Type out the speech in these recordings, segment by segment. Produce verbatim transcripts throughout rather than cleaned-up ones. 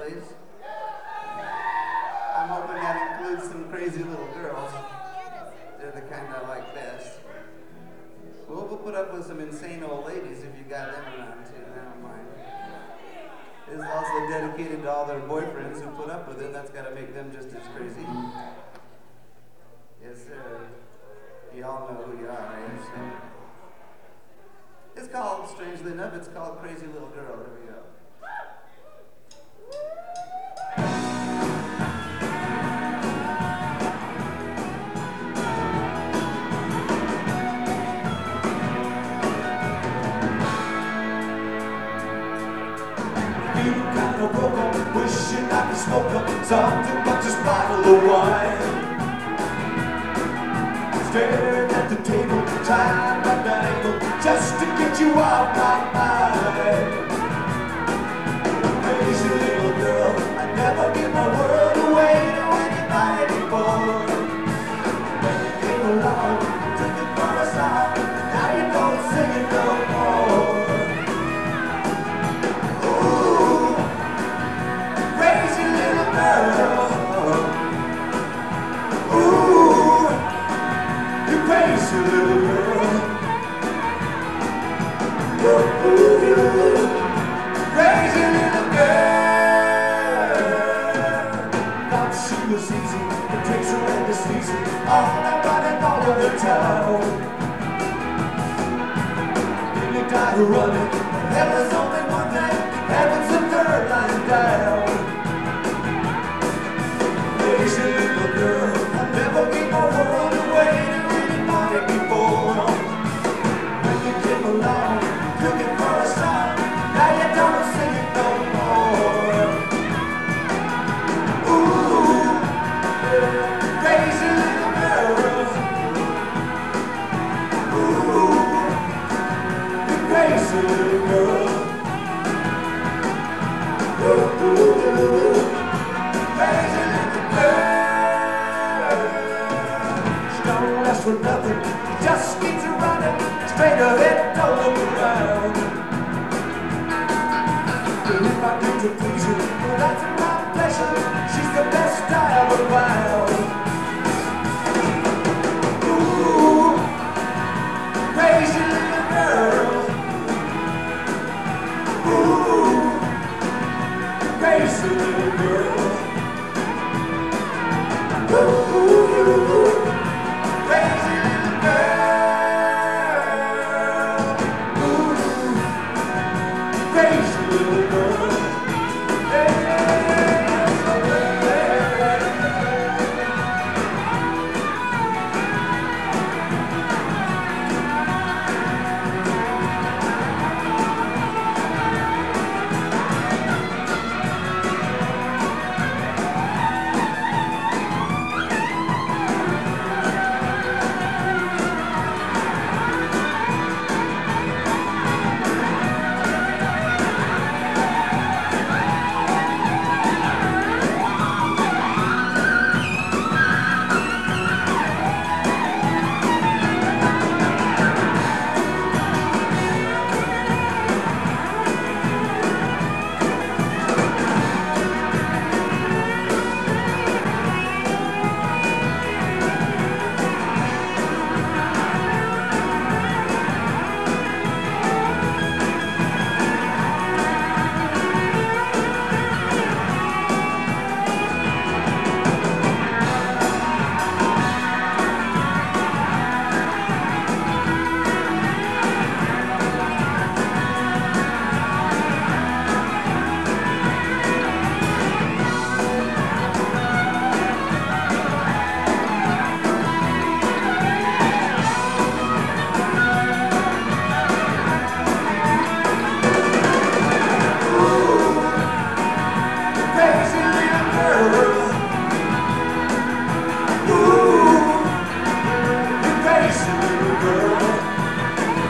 please? I'm hoping that includes some crazy little girls. They're the kind I like best. Well, we'll put up with some insane old ladies if you got them around too. I don't mind. This is also dedicated to all their boyfriends who put up with it. That's got to make them just as crazy. Yes, sir. You all know who you are, yes, sir. It's called, strangely enough, it's called Crazy Little Girl. Here we go. Kinda broke up, wishing I could smoke up something but this bottle of wine. Staring at the table, trying not to angle, just to get you off my mind. Crazy little girl, I never give my word away to anybody before. When you came along, took it for a song, now you don't sing it no more. Ooh, crazy little girl. Ooh, you crazy little girl. Ooh, ooh, crazy little girl. Thought she was easy, it takes her and it's easy. All that running all over town. Nearly died running, but there was only one thing, heaven's the third line down. Crazy little girl, I never gave my world away to anybody before. When you came along, took it for a song, now you don't sing it no more. Ooh, crazy little girl. Ooh, you crazy little girl. Ooh, ooh, crazy little girl. She don't last for nothing, just keeps running, straight ahead, don't look around. And if I do to please her, well that's my pleasure, she's the best I ever found. Ooh, crazy little girl. Ooh, crazy little girl. Ooh, crazy little girl. Ooh, crazy little girl. Hey, hey,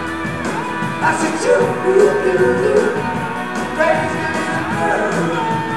I said, you, you, you, crazy little girl.